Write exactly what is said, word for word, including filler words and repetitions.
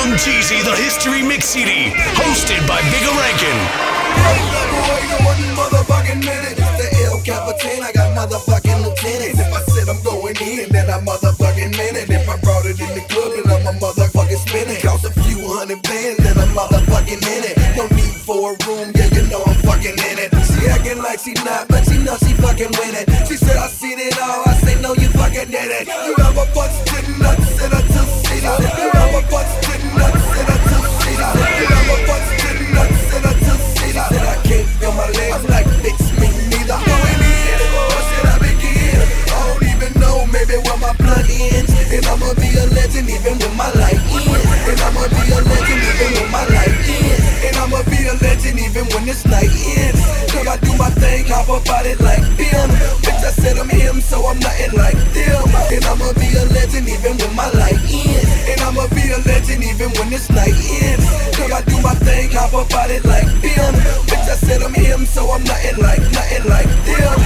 Young Jeezy, the History Mix C D, hosted by Bigger Rankin. Motherfucking minute, it's the El Capitan. I got motherfucking lieutenants. If I said I'm going in, then I motherfucking meant it. If I brought it in the club, then I'm a motherfucking spinning. Cost a few hundred bands, then I'm motherfucking in it. No need for a room, yeah, you know I'm fucking in it. She acting like she not, but she know she fucking with it. She said I seen it all, I say no, you fucking did it. You have a bunch of nuts in a two seater. You have a bunch of nuts in a two seater. You have a bunch of nuts in a two seater. Said I can't feel my legs, I'm like, bitch, me neither. Going in, or should I begin? I don't even know, maybe where my blood ends. And I'ma be a legend even when my life ends. And I'ma be a legend even when my life ends. And I'ma be a legend even when this night ends. Cause I do my thing, hop up out it like them. Bitch, I said I'm him, so I'm nothing like them. And I'ma be a legend even when my life ends. And I'ma be a legend even when this night ends. Cause I do my thing, hop up out it like them. Bitch, I said I'm him, so I'm nothing like, nothing like them.